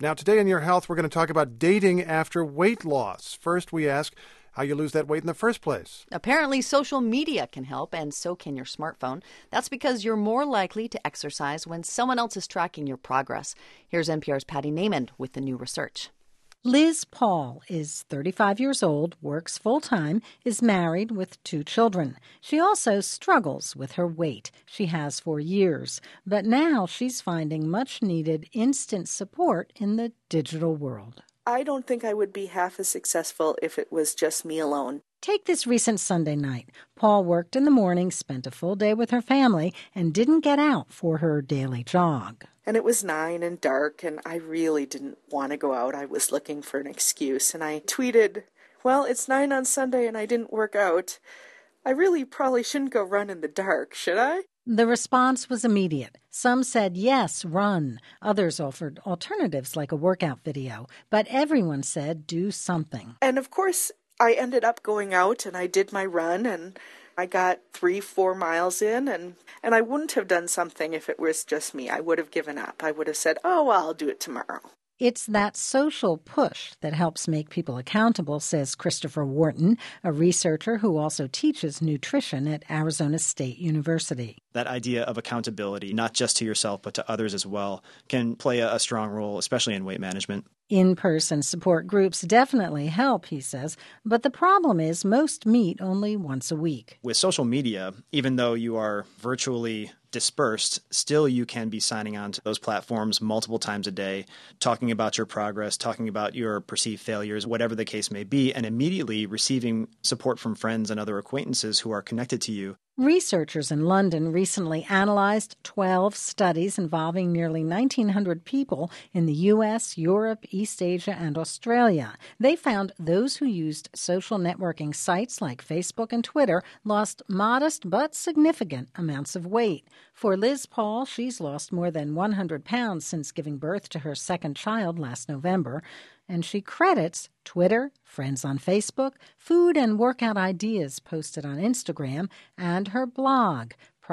Now, today in Your Health, we're going to talk about dating after weight loss. First, we ask how you lose that weight in the first place. Apparently, social media can help, and so can your smartphone. That's because you're more likely to exercise when someone else is tracking your progress. Here's NPR's Patty Naiman with the new research. Liz Paul is 35 years old, works full-time, is married with 2 children. She also struggles with her weight. She has for years. But now she's finding much-needed instant support in the digital world. I don't think I would be half as successful if it was just me alone. Take this recent Sunday night. Paul worked in the morning, spent a full day with her family, and didn't get out for her daily jog. And it was 9 and dark, and I really didn't want to go out. I was looking for an excuse, and I tweeted, well, it's 9 on Sunday and I didn't work out. I really probably shouldn't go run in the dark, should I? The response was immediate. Some said, yes, run. Others offered alternatives like a workout video. But everyone said, do something. And of course, I ended up going out and I did my run and I got 3-4 miles in and I wouldn't have done something if it was just me. I would have given up. I would have said, oh, well, I'll do it tomorrow. It's that social push that helps make people accountable, says Christopher Wharton, a researcher who also teaches nutrition at Arizona State University. That idea of accountability, not just to yourself but to others as well, can play a strong role, especially in weight management. In-person support groups definitely help, he says, but the problem is most meet only once a week. With social media, even though you are virtually dispersed, still you can be signing on to those platforms multiple times a day, talking about your progress, talking about your perceived failures, whatever the case may be, and immediately receiving support from friends and other acquaintances who are connected to you. Researchers in London recently analyzed 12 studies involving nearly 1,900 people in the U.S., Europe, East Asia, and Australia. They found those who used social networking sites like Facebook and Twitter lost modest but significant amounts of weight. For Liz Paul, she's lost more than 100 pounds since giving birth to her second child last November. And she credits Twitter, friends on Facebook, food and workout ideas posted on Instagram, and her blog,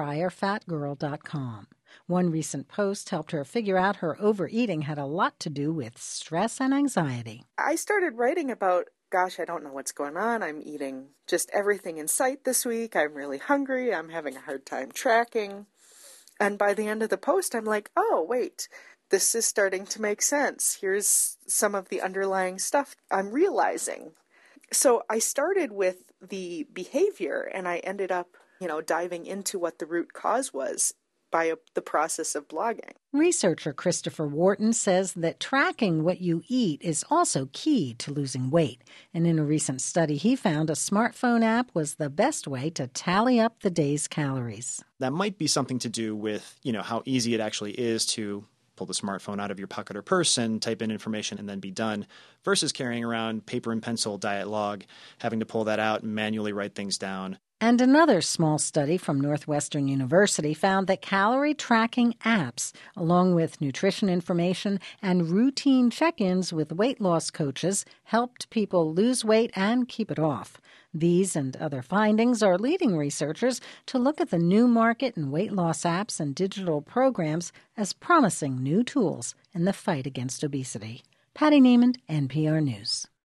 PriorFatGirl.com. One recent post helped her figure out her overeating had a lot to do with stress and anxiety. I started writing about, gosh, I don't know what's going on. I'm eating just everything in sight this week. I'm really hungry. I'm having a hard time tracking. And by the end of the post, I'm like, oh, wait. This is starting to make sense. Here's some of the underlying stuff I'm realizing. So I started with the behavior and I ended up, diving into what the root cause was by the process of blogging. Researcher Christopher Wharton says that tracking what you eat is also key to losing weight. And in a recent study, he found a smartphone app was the best way to tally up the day's calories. That might be something to do with, how easy it actually is to pull the smartphone out of your pocket or purse and type in information and then be done, versus carrying around paper and pencil diet log, having to pull that out and manually write things down. And another small study from Northwestern University found that calorie tracking apps, along with nutrition information and routine check-ins with weight loss coaches, helped people lose weight and keep it off. These and other findings are leading researchers to look at the new market in weight loss apps and digital programs as promising new tools in the fight against obesity. Patty Naiman, NPR News.